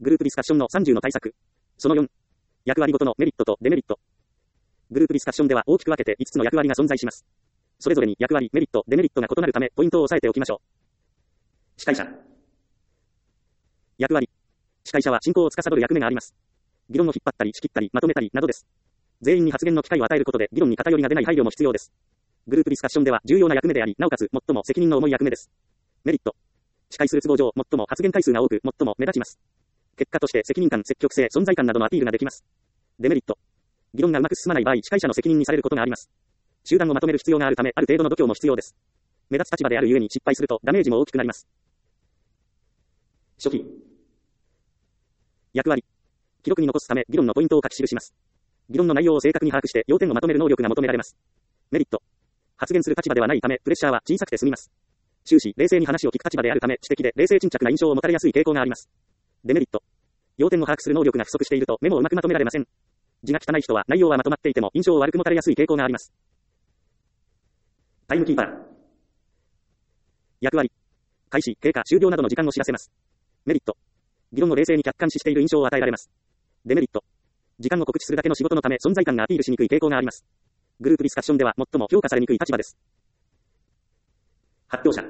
グループディスカッションの30の対策。その4。役割ごとのメリットとデメリット。グループディスカッションでは大きく分けて5つの役割が存在します。それぞれに役割、メリット、デメリットが異なるため、ポイントを押さえておきましょう。司会者。役割。司会者は進行を司る役目があります。議論を引っ張ったり仕切ったりまとめたりなどです。全員に発言の機会を与えることで議論に偏りが出ない配慮も必要です。グループディスカッションでは重要な役目であり、なおかつ最も責任の重い役目です。メリット。司会する都合上、最も発言回数が多く、最も目立ちます。結果として責任感、積極性、存在感などのアピールができます。デメリット。議論がうまく進まない場合、司会者の責任にされることがあります。集団をまとめる必要があるため、ある程度の度胸も必要です。目立つ立場であるゆえに失敗するとダメージも大きくなります。初期。役割。記録に残すため、議論のポイントを書き記します。議論の内容を正確に把握して、要点をまとめる能力が求められます。メリット。発言する立場ではないため、プレッシャーは小さくて済みます。終始、冷静に話を聞く立場であるため、知的で冷静沈着な印象を持たれやすい傾向があります。デメリット。要点を把握する能力が不足していると、メモをうまくまとめられません。字が汚い人は内容はまとまっていても印象を悪く持たれやすい傾向があります。タイムキーパー。役割。開始、経過、終了などの時間を知らせます。メリット。議論を冷静に客観視している印象を与えられます。デメリット。時間を告知するだけの仕事のため存在感がアピールしにくい傾向があります。グループディスカッションでは最も評価されにくい立場です。発表者。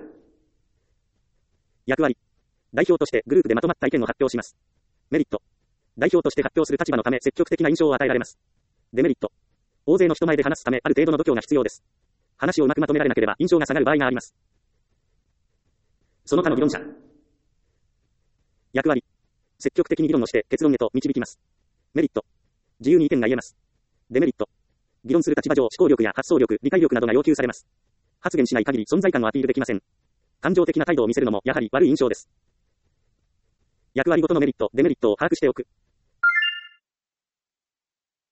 役割。代表としてグループでまとまった意見を発表します。メリット。代表として発表する立場のため積極的な印象を与えられます。デメリット。大勢の人前で話すためある程度の度胸が必要です。話をうまくまとめられなければ印象が下がる場合があります。その他の議論者。役割。積極的に議論をして結論へと導きます。メリット。自由に意見が言えます。デメリット。議論する立場上思考力や発想力、理解力などが要求されます。発言しない限り存在感をアピールできません。感情的な態度を見せるのもやはり悪い印象です。役割ごとのメリット、デメリットを把握しておく。